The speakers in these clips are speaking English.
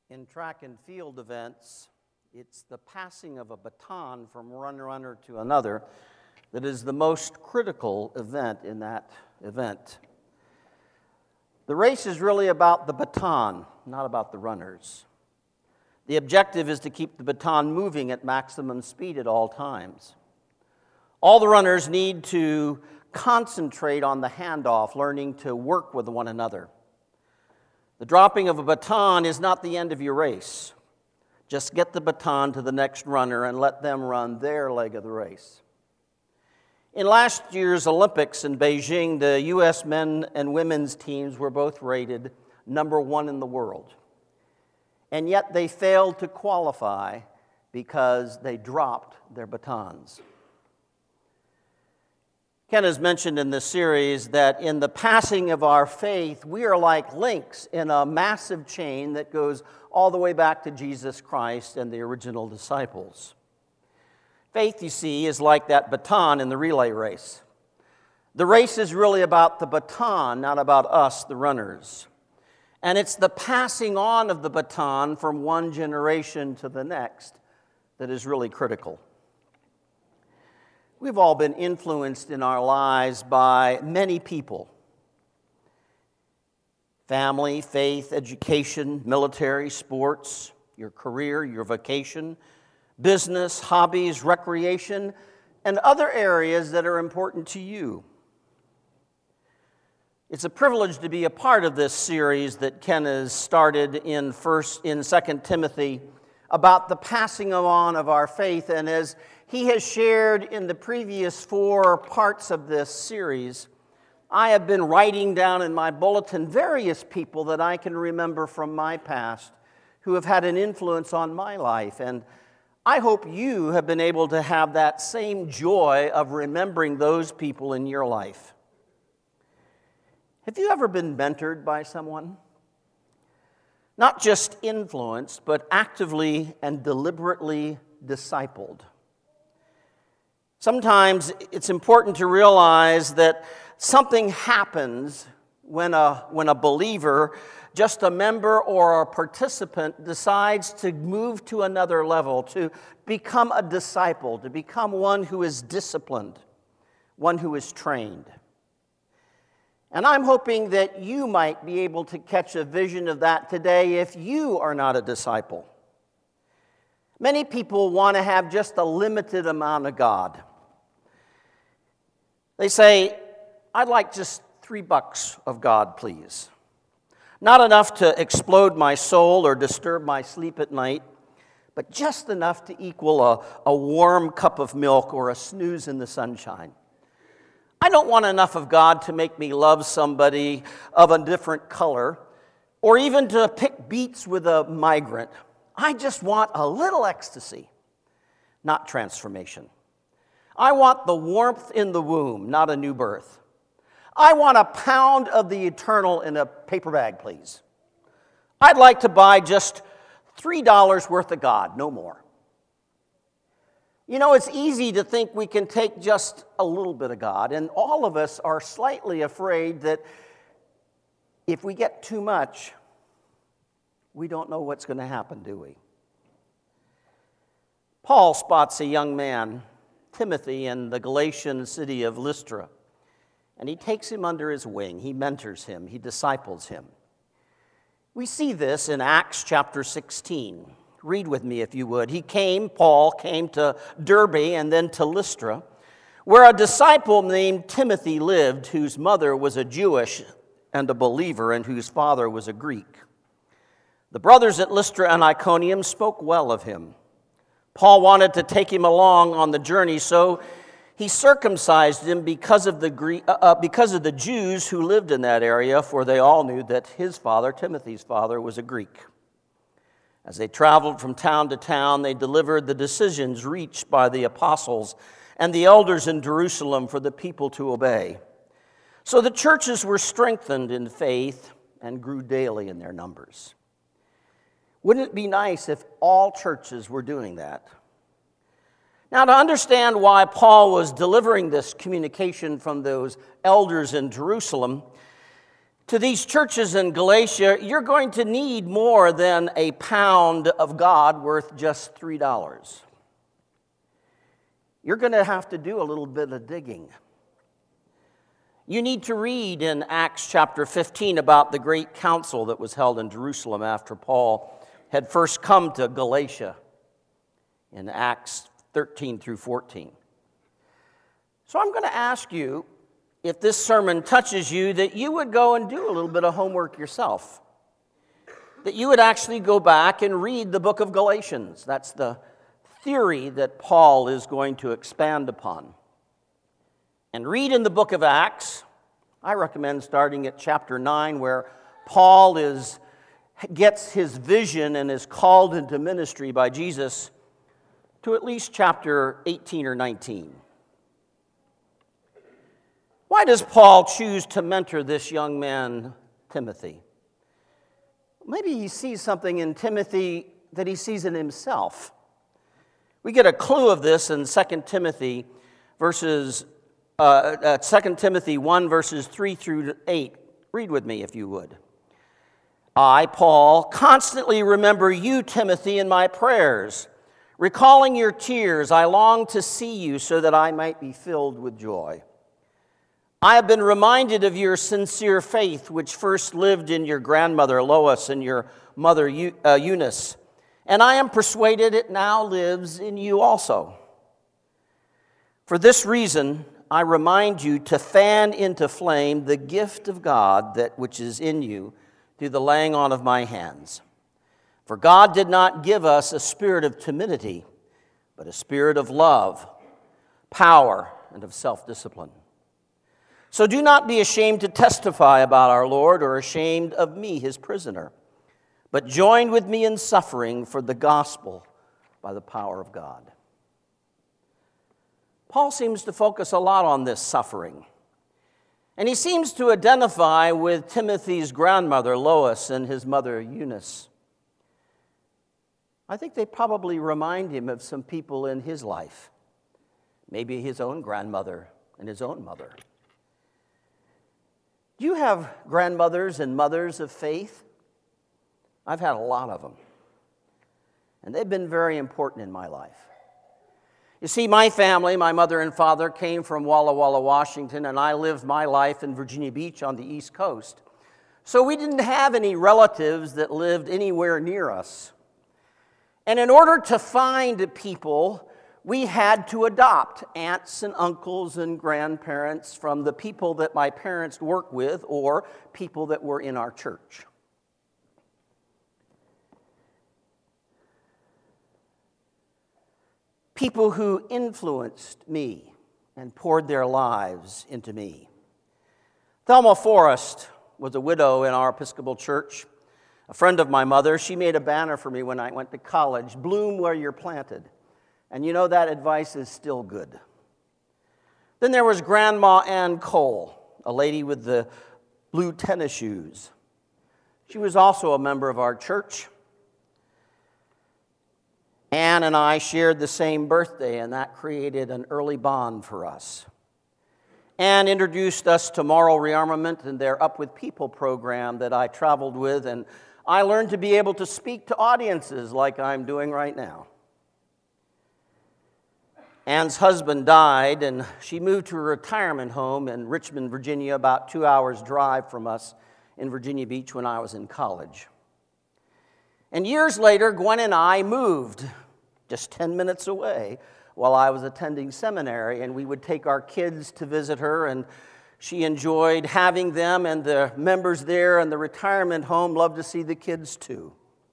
In track and field events, it's the passing of a baton from one runner to another that is the most critical event in that event. The race is really about the baton, not about the runners. The objective is to keep the baton moving at maximum speed at all times. All the runners need to concentrate on the handoff, learning to work with one another. The dropping of a baton is not the end of your race. Just get the baton to the next runner and let them run their leg of the race. In last year's Olympics in Beijing, the U.S. men and women's teams were both rated number 1 in the world. And yet they failed to qualify because they dropped their batons. Ken has mentioned in this series that in the passing of our faith, we are like links in a massive chain that goes all the way back to Jesus Christ and the original disciples. Faith, you see, is like that baton in the relay race. The race is really about the baton, not about us, the runners. And it's the passing on of the baton from one generation to the next that is really critical. We've all been influenced in our lives by many people. Family, faith, education, military, sports, your career, your vocation, business, hobbies, recreation, and other areas that are important to you. It's a privilege to be a part of this series that Ken has started in 2 Timothy about the passing on of our faith. And as he has shared in the previous 4 parts of this series, I have been writing down in my bulletin various people that I can remember from my past who have had an influence on my life. And I hope you have been able to have that same joy of remembering those people in your life. Have you ever been mentored by someone? Not just influenced, but actively and deliberately discipled. Sometimes it's important to realize that something happens when a believer, just a member or a participant, decides to move to another level, to become a disciple, to become one who is disciplined, one who is trained. And I'm hoping that you might be able to catch a vision of that today if you are not a disciple. Many people want to have just a limited amount of God. They say, I'd like just $3 of God, please. Not enough to explode my soul or disturb my sleep at night, but just enough to equal a warm cup of milk or a snooze in the sunshine. I don't want enough of God to make me love somebody of a different color or even to pick beets with a migrant. I just want a little ecstasy, not transformation. I want the warmth in the womb, not a new birth. I want a pound of the eternal in a paper bag, please. I'd like to buy just $3 worth of God, no more. You know, it's easy to think we can take just a little bit of God, and all of us are slightly afraid that if we get too much, we don't know what's going to happen, do we? Paul spots a young man, Timothy, in the Galatian city of Lystra, and he takes him under his wing. He mentors him. He disciples him. We see this in Acts chapter 16. Read with me if you would. Paul came to Derbe and then to Lystra, where a disciple named Timothy lived, whose mother was a Jewish and a believer and whose father was a Greek. The brothers at Lystra and Iconium spoke well of him. Paul wanted to take him along on the journey, so he circumcised him because of the Jews who lived in that area, for they all knew that his father, Timothy's father, was a Greek. As they traveled from town to town, they delivered the decisions reached by the apostles and the elders in Jerusalem for the people to obey. So the churches were strengthened in faith and grew daily in their numbers. Wouldn't it be nice if all churches were doing that? Now, to understand why Paul was delivering this communication from those elders in Jerusalem, to these churches in Galatia, you're going to need more than a pound of God worth just $3. You're going to have to do a little bit of digging. You need to read in Acts chapter 15 about the great council that was held in Jerusalem after Paul had first come to Galatia in Acts 13 through 14. So I'm going to ask you, if this sermon touches you, that you would go and do a little bit of homework yourself. That you would actually go back and read the book of Galatians. That's the theory that Paul is going to expand upon. And read in the book of Acts. I recommend starting at chapter 9, where Paul gets his vision and is called into ministry by Jesus, to at least chapter 18 or 19. Why does Paul choose to mentor this young man, Timothy? Maybe he sees something in Timothy that he sees in himself. We get a clue of this in 2 Timothy 1, verses 3 through 8. Read with me if you would. I, Paul, constantly remember you, Timothy, in my prayers. Recalling your tears, I long to see you so that I might be filled with joy. I have been reminded of your sincere faith, which first lived in your grandmother Lois and your mother Eunice, and I am persuaded it now lives in you also. For this reason, I remind you to fan into flame the gift of God which is in you through the laying on of my hands. For God did not give us a spirit of timidity, but a spirit of love, power, and of self-discipline. So do not be ashamed to testify about our Lord or ashamed of me, his prisoner, but join with me in suffering for the gospel by the power of God. Paul seems to focus a lot on this suffering. And he seems to identify with Timothy's grandmother, Lois, and his mother, Eunice. I think they probably remind him of some people in his life, maybe his own grandmother and his own mother. Do you have grandmothers and mothers of faith? I've had a lot of them, and they've been very important in my life. You see, my family, my mother and father, came from Walla Walla, Washington, and I lived my life in Virginia Beach on the East Coast. So we didn't have any relatives that lived anywhere near us. And in order to find people, we had to adopt aunts and uncles and grandparents from the people that my parents worked with or people that were in our church. People who influenced me and poured their lives into me. Thelma Forrest was a widow in our Episcopal church, a friend of my mother. She made a banner for me when I went to college, "Bloom where you're planted." And you know, that advice is still good. Then there was Grandma Ann Cole, a lady with the blue tennis shoes. She was also a member of our church. Ann and I shared the same birthday, and that created an early bond for us. Ann introduced us to Moral Rearmament and their Up With People program that I traveled with, and I learned to be able to speak to audiences like I'm doing right now. Ann's husband died, and she moved to a retirement home in Richmond, Virginia, about 2 hours' drive from us in Virginia Beach when I was in college. And years later, Gwen and I moved just 10 minutes away while I was attending seminary, and we would take our kids to visit her, and she enjoyed having them, and the members there in the retirement home loved to see the kids too.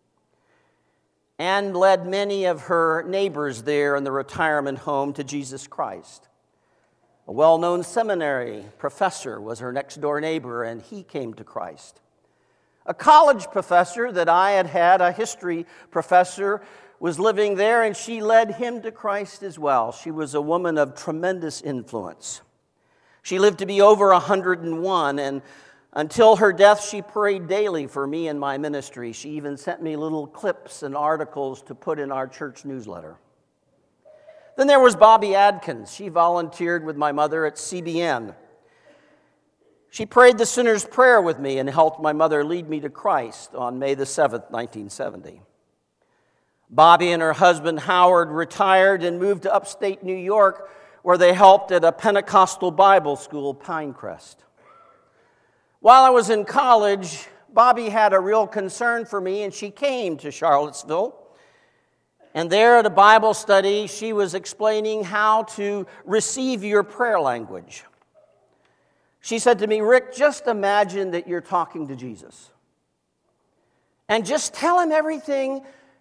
Ann led many of her neighbors there in the retirement home to Jesus Christ. A well-known seminary professor was her next-door neighbor, and he came to Christ. A college professor that I had, a history professor, was living there, and she led him to Christ as well. She was a woman of tremendous influence. She lived to be over 101, and until her death, she prayed daily for me and my ministry. She even sent me little clips and articles to put in our church newsletter. Then there was Bobby Adkins. She volunteered with my mother at CBN. She prayed the sinner's prayer with me and helped my mother lead me to Christ on May the 7th, 1970. Bobby and her husband Howard retired and moved to upstate New York, where they helped at a Pentecostal Bible school, Pinecrest. While I was in college, Bobby had a real concern for me, and she came to Charlottesville. And there at a Bible study, she was explaining how to receive your prayer language. She said to me, "Rick, just imagine that you're talking to Jesus. And just tell him everything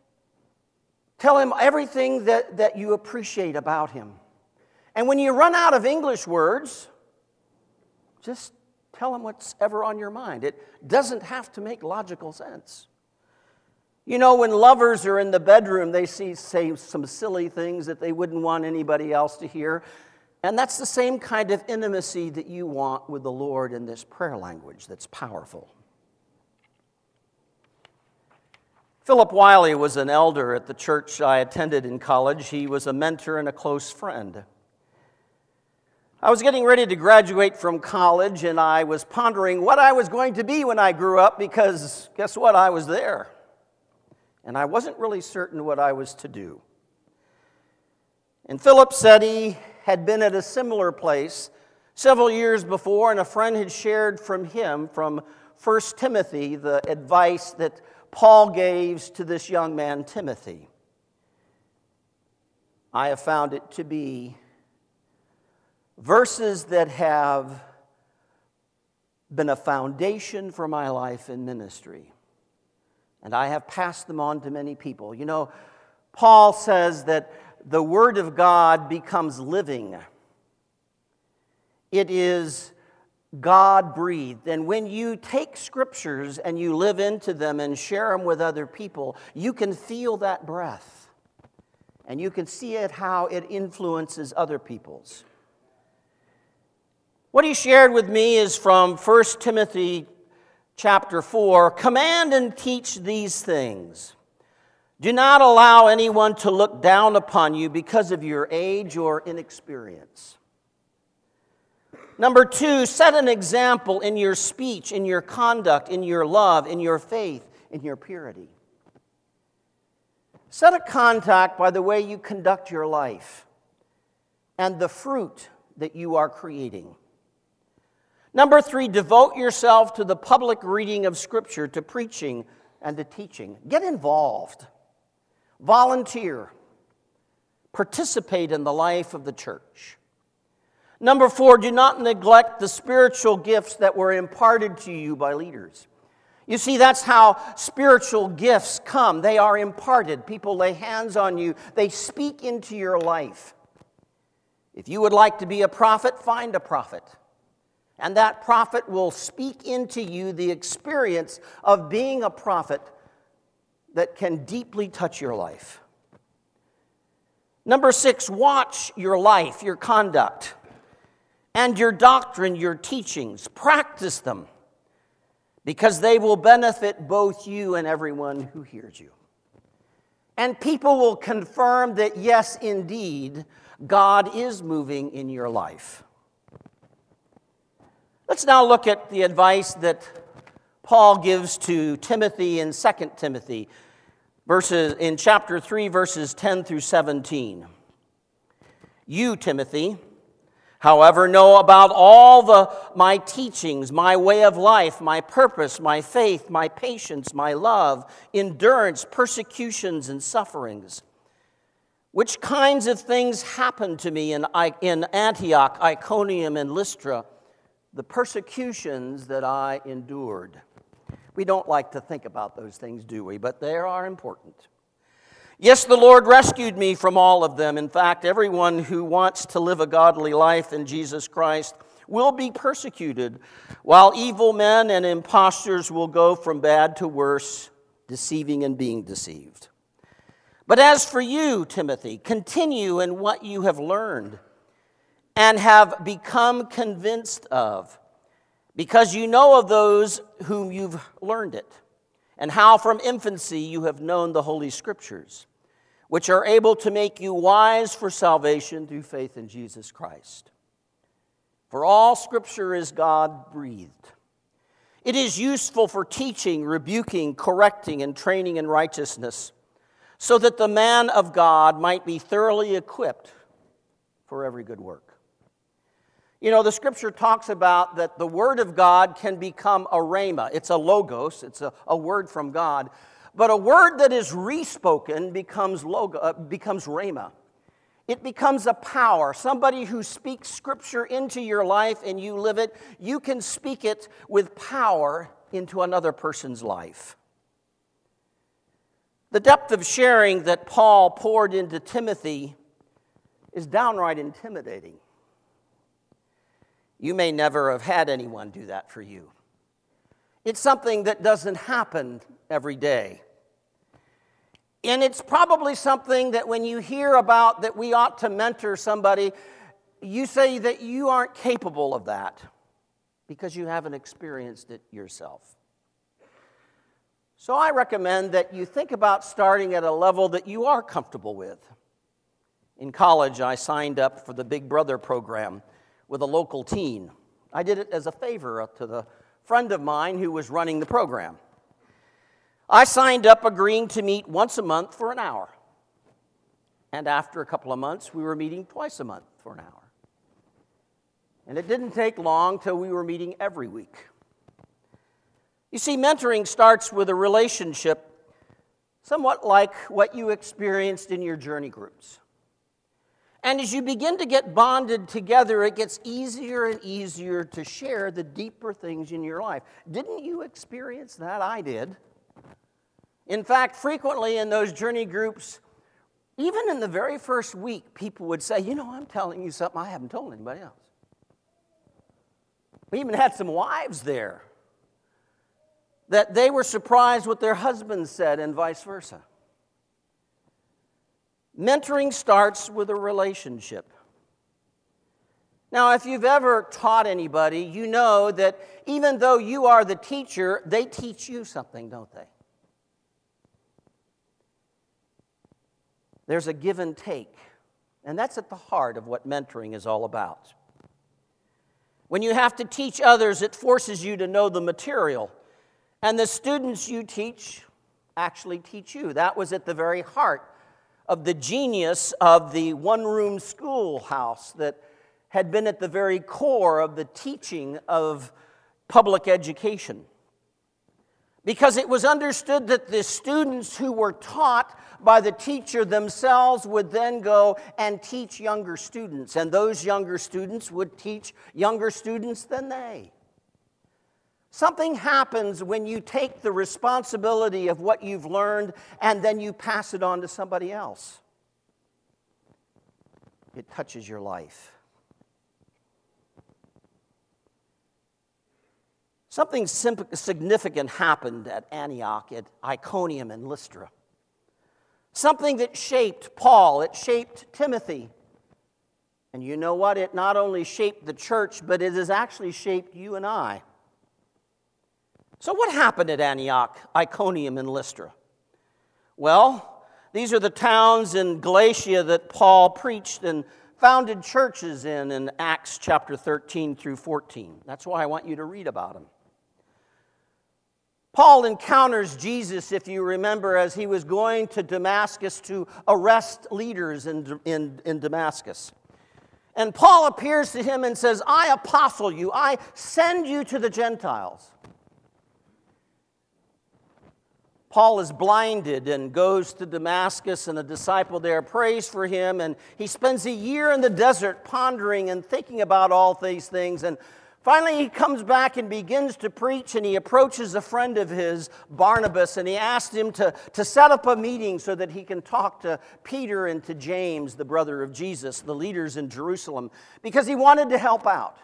that you appreciate about him. And when you run out of English words, just tell him what's ever on your mind. It doesn't have to make logical sense." You know, when lovers are in the bedroom, they say some silly things that they wouldn't want anybody else to hear. And that's the same kind of intimacy that you want with the Lord in this prayer language that's powerful. Philip Wiley was an elder at the church I attended in college. He was a mentor and a close friend. I was getting ready to graduate from college, and I was pondering what I was going to be when I grew up, because guess what? I was there. And I wasn't really certain what I was to do. And Philip said he had been at a similar place several years before, and a friend had shared from him from 1 Timothy the advice that Paul gave to this young man, Timothy. I have found it to be verses that have been a foundation for my life in ministry. And I have passed them on to many people. You know, Paul says that the Word of God becomes living. It is God-breathed. And when you take scriptures and you live into them and share them with other people, you can feel that breath. And you can see it, how it influences other people's. What he shared with me is from 1 Timothy chapter 4. "Command and teach these things. Do not allow anyone to look down upon you because of your age or inexperience." Number 2, set an example in your speech, in your conduct, in your love, in your faith, in your purity. Set a contact by the way you conduct your life and the fruit that you are creating. Number 3, devote yourself to the public reading of Scripture, to preaching and to teaching. Get involved. Volunteer. Participate in the life of the church. Number 4, do not neglect the spiritual gifts that were imparted to you by leaders. You see, that's how spiritual gifts come. They are imparted. People lay hands on you. They speak into your life. If you would like to be a prophet, find a prophet. And that prophet will speak into you the experience of being a prophet that can deeply touch your life. Number 6, watch your life, your conduct, and your doctrine, your teachings. Practice them, because they will benefit both you and everyone who hears you. And people will confirm that, yes, indeed, God is moving in your life. Let's now look at the advice that Paul gives to Timothy in 2 Timothy, in chapter 3, verses 10 through 17. "You, Timothy, however, know about all my teachings, my way of life, my purpose, my faith, my patience, my love, endurance, persecutions, and sufferings. Which kinds of things happened to me in Antioch, Iconium, and Lystra, the persecutions that I endured." We don't like to think about those things, do we? But they are important. "Yes, the Lord rescued me from all of them. In fact, everyone who wants to live a godly life in Jesus Christ will be persecuted, while evil men and impostors will go from bad to worse, deceiving and being deceived. But as for you, Timothy, continue in what you have learned and have become convinced of, because you know of those whom you've learned it, and how from infancy you have known the Holy Scriptures, which are able to make you wise for salvation through faith in Jesus Christ. For all Scripture is God-breathed. It is useful for teaching, rebuking, correcting, and training in righteousness, so that the man of God might be thoroughly equipped for every good work. You know, the Scripture talks about that the Word of God can become a rhema. It's a logos, it's a word from God. But a word that is re-spoken becomes rhema. It becomes a power. Somebody who speaks Scripture into your life and you live it, you can speak it with power into another person's life. The depth of sharing that Paul poured into Timothy is downright intimidating. You may never have had anyone do that for you. It's something that doesn't happen every day. And it's probably something that when you hear about that we ought to mentor somebody, you say that you aren't capable of that because you haven't experienced it yourself. So I recommend that you think about starting at a level that you are comfortable with. In college, I signed up for the Big Brother program with a local teen. I did it as a favor to the friend of mine who was running the program. I signed up agreeing to meet once a month for an hour. And after a couple of months, we were meeting twice a month for an hour. And it didn't take long till we were meeting every week. You see, mentoring starts with a relationship somewhat like what you experienced in your journey groups. And as you begin to get bonded together, it gets easier and easier to share the deeper things in your life. Didn't you experience that? I did. In fact, frequently in those journey groups, even in the very first week, people would say, you know, I'm telling you something I haven't told anybody else. We even had some wives there that they were surprised what their husbands said and vice versa. Mentoring starts with a relationship. Now, if you've ever taught anybody, you know that even though you are the teacher, they teach you something, don't they? There's a give and take, and that's at the heart of what mentoring is all about. When you have to teach others, it forces you to know the material, and the students you teach actually teach you. That was at the very heart of the genius of the one-room schoolhouse that had been at the very core of the teaching of public education. Because it was understood that the students who were taught by the teacher themselves would then go and teach younger students, and those younger students would teach younger students than they. Something happens when you take the responsibility of what you've learned and then you pass it on to somebody else. It touches your life. Something significant happened at Antioch, at Iconium, and Lystra. Something that shaped Paul, it shaped Timothy. And you know what? It not only shaped the church, but it has actually shaped you and I. So what happened at Antioch, Iconium, and Lystra? Well, these are the towns in Galatia that Paul preached and founded churches in Acts chapter 13 through 14. That's why I want you to read about them. Paul encounters Jesus, if you remember, as he was going to Damascus to arrest leaders in Damascus. And Paul appears to him and says, I apostle you, I send you to the Gentiles. Paul is blinded and goes to Damascus, and a disciple there prays for him, and he spends a year in the desert pondering and thinking about all these things, and finally, he comes back and begins to preach, and he approaches a friend of his, Barnabas, and he asked him to set up a meeting so that he can talk to Peter and to James, the brother of Jesus, the leaders in Jerusalem, because he wanted to help out.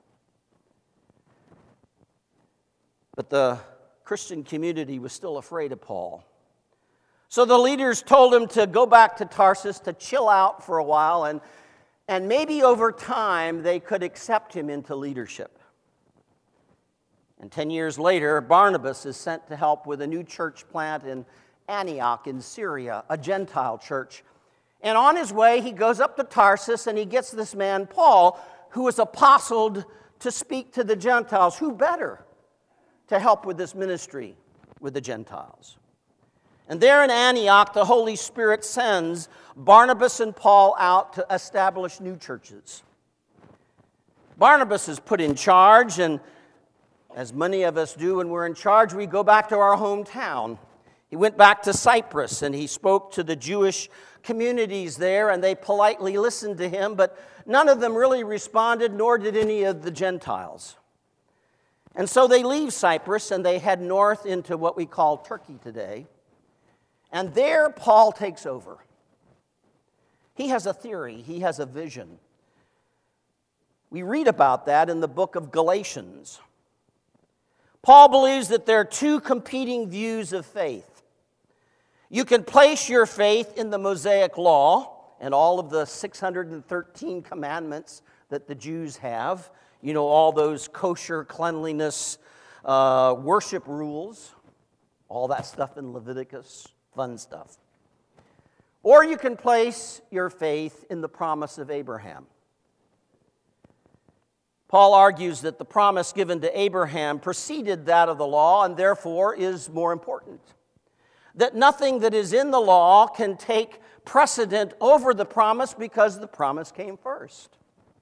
But the Christian community was still afraid of Paul. So the leaders told him to go back to Tarsus, to chill out for a while, and maybe over time they could accept him into leadership. And 10 years later, Barnabas is sent to help with a new church plant in Antioch in Syria, a Gentile church. And on his way, he goes up to Tarsus and he gets this man, Paul, who was apostled to speak to the Gentiles. Who better to help with this ministry with the Gentiles? And there in Antioch, the Holy Spirit sends Barnabas and Paul out to establish new churches. Barnabas is put in charge, and as many of us do when we're in charge, we go back to our hometown. He went back to Cyprus, and he spoke to the Jewish communities there, and they politely listened to him, but none of them really responded, nor did any of the Gentiles. And so they leave Cyprus, and they head north into what we call Turkey today. And there Paul takes over. He has a theory. He has a vision. We read about that in the book of Galatians. Paul believes that there are two competing views of faith. You can place your faith in the Mosaic Law and all of the 613 commandments that the Jews have. You know, all those kosher cleanliness, worship rules, all that stuff in Leviticus, fun stuff. Or you can place your faith in the promise of Abraham. Paul argues that the promise given to Abraham preceded that of the law and therefore is more important. That nothing that is in the law can take precedent over the promise because the promise came first.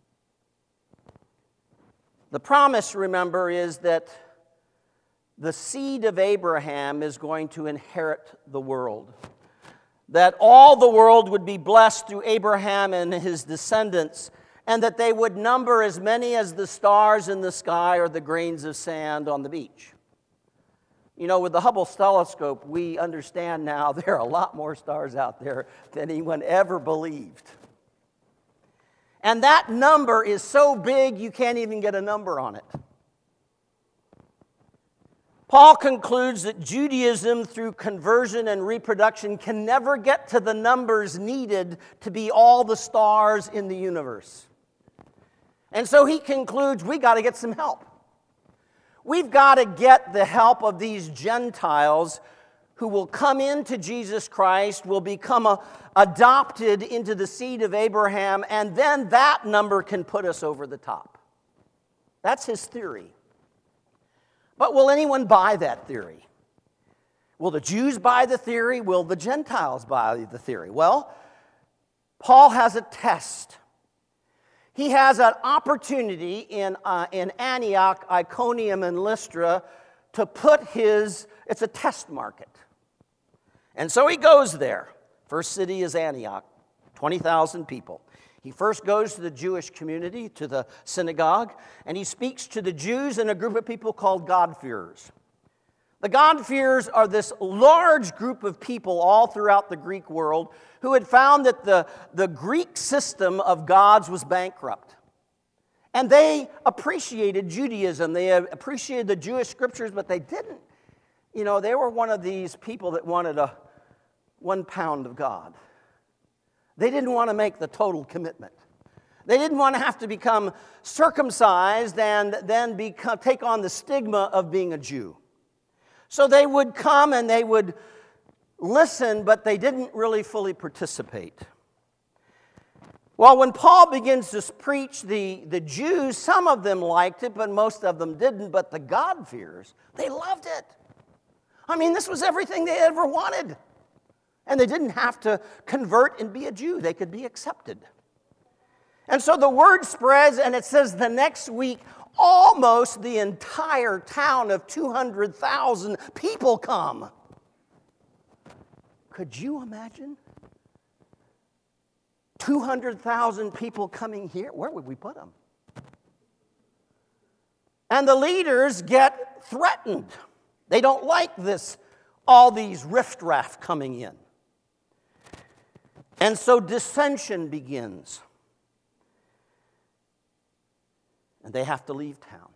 The promise, remember, is that the seed of Abraham is going to inherit the world. That all the world would be blessed through Abraham and his descendants, and that they would number as many as the stars in the sky or the grains of sand on the beach. You know, with the Hubble telescope, we understand now there are a lot more stars out there than anyone ever believed. And that number is so big you can't even get a number on it. Paul concludes that Judaism, through conversion and reproduction, can never get to the numbers needed to be all the stars in the universe. And so he concludes, we got to get some help. We've got to get the help of these Gentiles who will come into Jesus Christ, will become adopted into the seed of Abraham, and then that number can put us over the top. That's his theory. But will anyone buy that theory? Will the Jews buy the theory? Will the Gentiles buy the theory? Well, Paul has a test. He has an opportunity in Antioch, Iconium, and Lystra to put it's a test market. And so he goes there. First city is Antioch, 20,000 people. He first goes to the Jewish community, to the synagogue, and he speaks to the Jews and a group of people called God-fearers. The God-fearers are this large group of people all throughout the Greek world who had found that the Greek system of gods was bankrupt. And they appreciated Judaism. They appreciated the Jewish scriptures, but they didn't. You know, they were one of these people that wanted 1 pound of God. They didn't want to make the total commitment. They didn't want to have to become circumcised and then take on the stigma of being a Jew. So they would come and they would listen, but they didn't really fully participate. Well, when Paul begins to preach the Jews, some of them liked it, but most of them didn't. But the God-fearers, they loved it. I mean, this was everything they ever wanted. And they didn't have to convert and be a Jew. They could be accepted. And so the word spreads, and it says the next week, almost the entire town of 200,000 people come. Could you imagine? 200,000 people coming here? Where would we put them? And the leaders get threatened. They don't like this, all these riffraff coming in. And so dissension begins. And they have to leave town.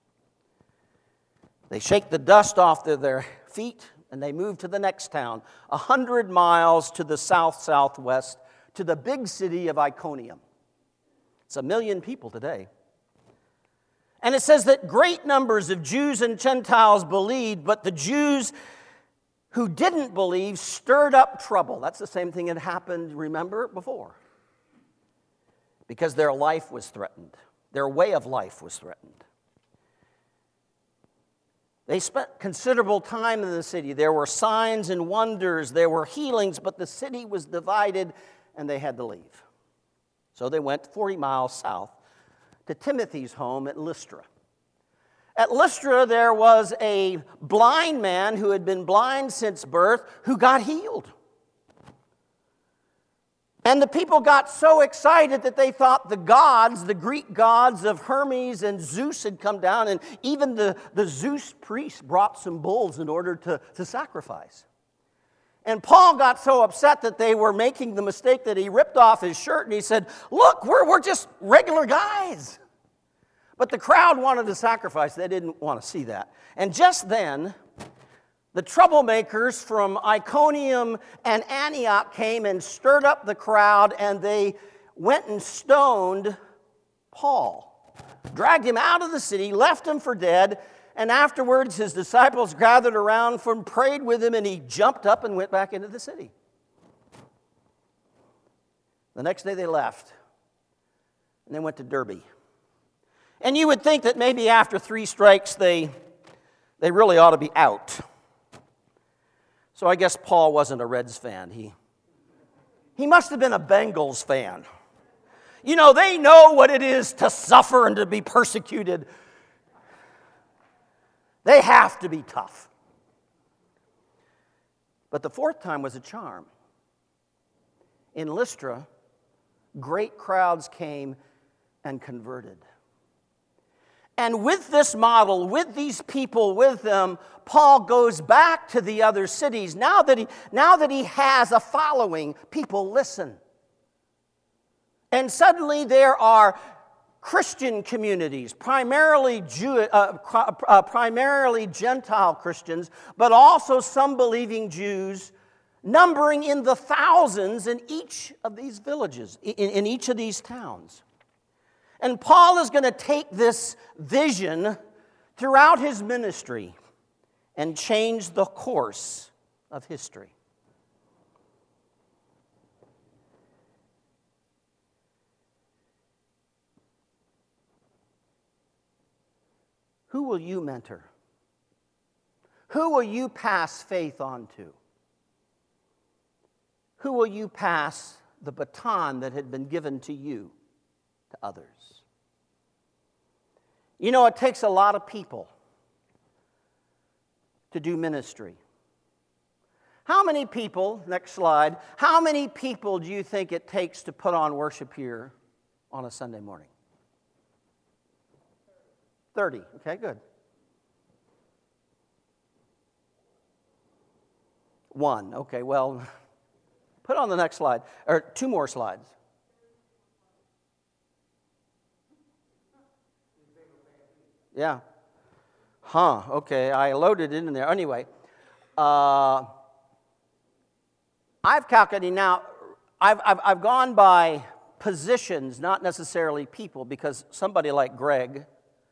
They shake the dust off their feet and they move to the next town, 100 miles to the south-southwest, to the big city of Iconium. It's 1 million people today. And it says that great numbers of Jews and Gentiles believed, but the Jews who didn't believe stirred up trouble. That's the same thing that happened, remember, before. Because their life was threatened. Their way of life was threatened. They spent considerable time in the city. There were signs and wonders. There were healings, but the city was divided, and they had to leave. So they went 40 miles south to Timothy's home at Lystra. At Lystra, there was a blind man who had been blind since birth who got healed. And the people got so excited that they thought the gods, the Greek gods of Hermes and Zeus had come down, and even the Zeus priest brought some bulls in order to sacrifice. And Paul got so upset that they were making the mistake that he ripped off his shirt and he said, "Look, we're just regular guys." But the crowd wanted to sacrifice. They didn't want to see that. And just then, the troublemakers from Iconium and Antioch came and stirred up the crowd, and they went and stoned Paul, dragged him out of the city, left him for dead, and afterwards his disciples gathered around and prayed with him, and he jumped up and went back into the city. The next day they left, and they went to Derbe. And you would think that maybe after 3 strikes they really ought to be out. So I guess Paul wasn't a Reds fan. He must have been a Bengals fan. You know, they know what it is to suffer and to be persecuted. They have to be tough. But the 4th time was a charm. In Lystra, great crowds came and converted. And with this model, with these people with them, Paul goes back to the other cities. Now that he has a following, people listen. And suddenly there are Christian communities, primarily Gentile Christians, but also some believing Jews, numbering in the thousands in each of these villages, in each of these towns. And Paul is going to take this vision throughout his ministry and change the course of history. Who will you mentor? Who will you pass faith on to? Who will you pass the baton that had been given to you to others? You know, it takes a lot of people to do ministry. How many people, next slide, how many people do you think it takes to put on worship here on a Sunday morning? 30. Okay, good. 1. Okay, well, put on the next slide, or 2 more slides. Yeah. Okay, I loaded it in there. Anyway, I've calculated now, I've gone by positions, not necessarily people, because somebody like Greg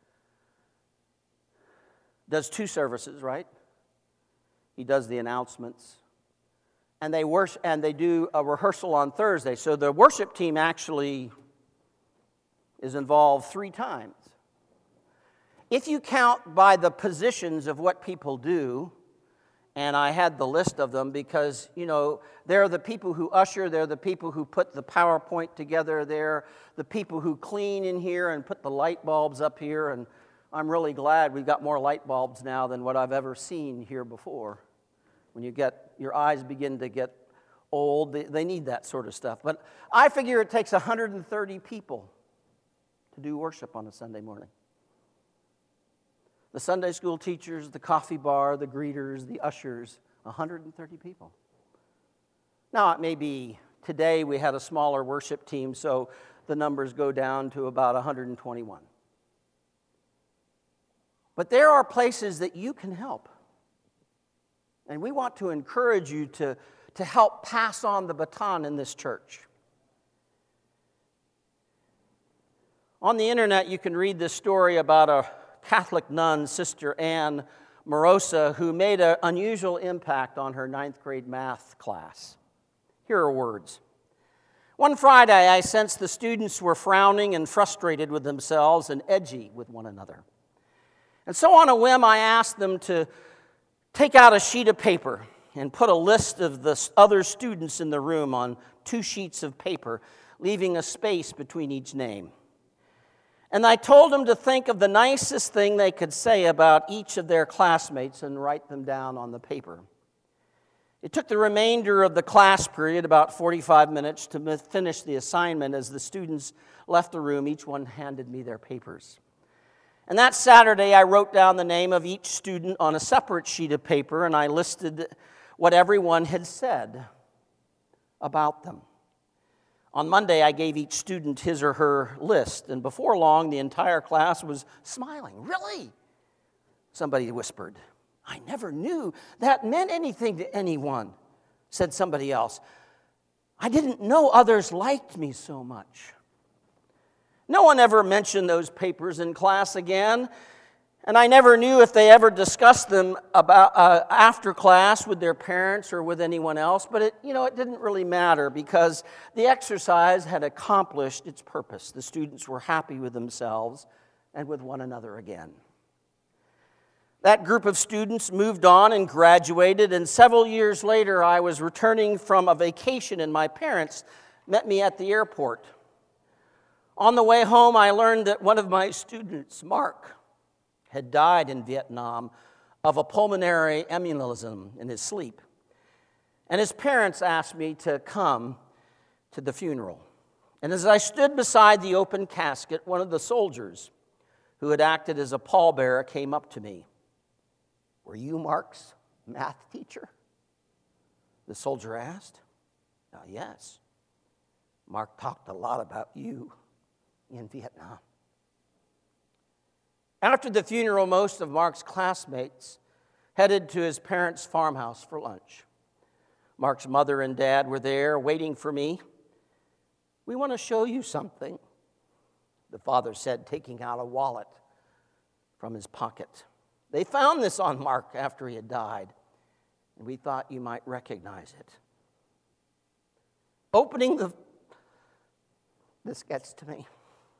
does 2 services, right? He does the announcements. And they worship, and they do a rehearsal on Thursday. So the worship team actually is involved 3 times. If you count by the positions of what people do, and I had the list of them because, you know, they're the people who usher, they're the people who put the PowerPoint together, they're the people who clean in here and put the light bulbs up here, and I'm really glad we've got more light bulbs now than what I've ever seen here before. When your eyes begin to get old, they need that sort of stuff. But I figure it takes 130 people to do worship on a Sunday morning. The Sunday school teachers, the coffee bar, the greeters, the ushers, 130 people. Now, it may be today we had a smaller worship team, so the numbers go down to about 121. But there are places that you can help. And we want to encourage you to help pass on the baton in this church. On the internet, you can read this story about a Catholic nun, Sister Anne Morosa, who made an unusual impact on her 9th grade math class. Here are words. One Friday, I sensed the students were frowning and frustrated with themselves and edgy with one another. And so on a whim, I asked them to take out a sheet of paper and put a list of the other students in the room on 2 sheets of paper, leaving a space between each name. And I told them to think of the nicest thing they could say about each of their classmates and write them down on the paper. It took the remainder of the class period, about 45 minutes, to finish the assignment. As the students left the room, each one handed me their papers. And that Saturday, I wrote down the name of each student on a separate sheet of paper, and I listed what everyone had said about them. On Monday, I gave each student his or her list, and before long, the entire class was smiling. "Really?" somebody whispered. "I never knew that meant anything to anyone," said somebody else. "I didn't know others liked me so much." No one ever mentioned those papers in class again, and I never knew if they ever discussed them about after class with their parents or with anyone else, but it didn't really matter because the exercise had accomplished its purpose. The students were happy with themselves and with one another again. That group of students moved on and graduated, and several years later, I was returning from a vacation, and my parents met me at the airport. On the way home, I learned that one of my students, Mark, had died in Vietnam of a pulmonary embolism in his sleep. And his parents asked me to come to the funeral. And as I stood beside the open casket, one of the soldiers who had acted as a pallbearer came up to me. "Were you Mark's math teacher?" the soldier asked. "Yes. Mark talked a lot about you in Vietnam." After the funeral, most of Mark's classmates headed to his parents' farmhouse for lunch. Mark's mother and dad were there waiting for me. "We want to show you something," the father said, taking out a wallet from his pocket. "They found this on Mark after he had died, and we thought you might recognize it." This gets to me.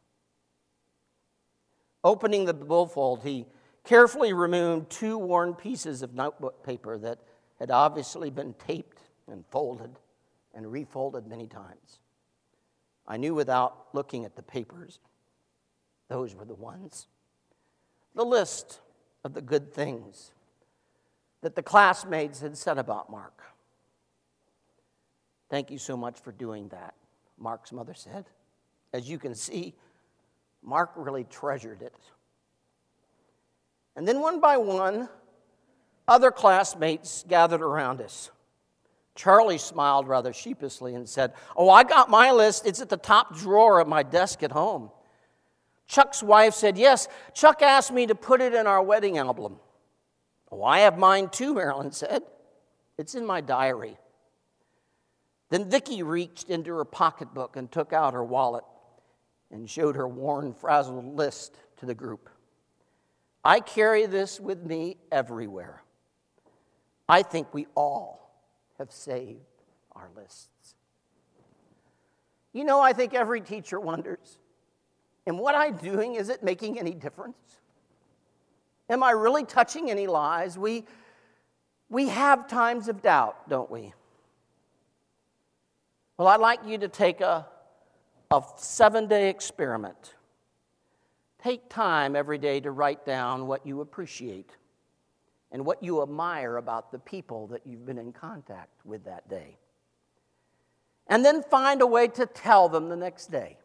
Opening the billfold, he carefully removed 2 worn pieces of notebook paper that had obviously been taped and folded and refolded many times. I knew without looking at the papers, those were the ones. The list of the good things that the classmates had said about Mark. "Thank you so much for doing that," Mark's mother said. As you can see, Mark really treasured it. And then one by one, other classmates gathered around us. Charlie smiled rather sheepishly and said, "Oh, I got my list. It's at the top drawer of my desk at home." Chuck's wife said, "Yes, Chuck asked me to put it in our wedding album." "Oh, I have mine too," Marilyn said. "It's in my diary." Then Vicki reached into her pocketbook and took out her wallet and showed her worn, frazzled list to the group. "I carry this with me everywhere. I think we all have saved our lists." I think every teacher wonders, am what I'm doing, is it making any difference? Am I really touching any lives? We have times of doubt, don't we? Well, I'd like you to take a 7-day experiment. Take time every day to write down what you appreciate and what you admire about the people that you've been in contact with that day. And then find a way to tell them the next day.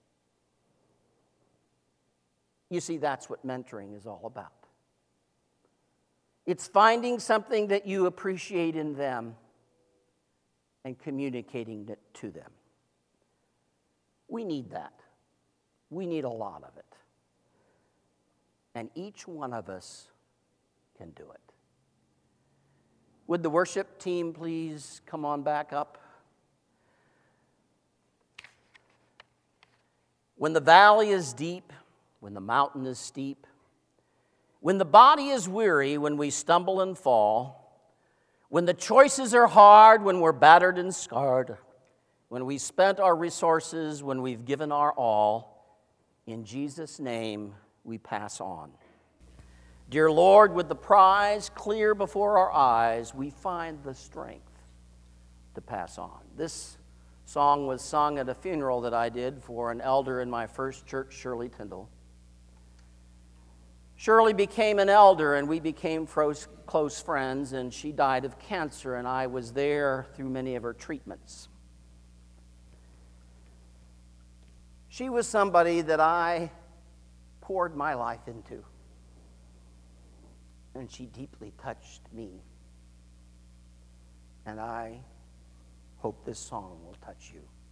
You see, that's what mentoring is all about. It's finding something that you appreciate in them and communicating it to them. We need that. We need a lot of it. And each one of us can do it. Would the worship team please come on back up? When the valley is deep, when the mountain is steep, when the body is weary, when we stumble and fall, when the choices are hard, when we're battered and scarred, when we spent our resources, when we've given our all, in Jesus' name we pass on. Dear Lord, with the prize clear before our eyes, we find the strength to pass on. This song was sung at a funeral that I did for an elder in my first church, Shirley Tyndall. Shirley became an elder, and we became close friends, and she died of cancer, and I was there through many of her treatments. She was somebody that I poured my life into, and she deeply touched me. And I hope this song will touch you.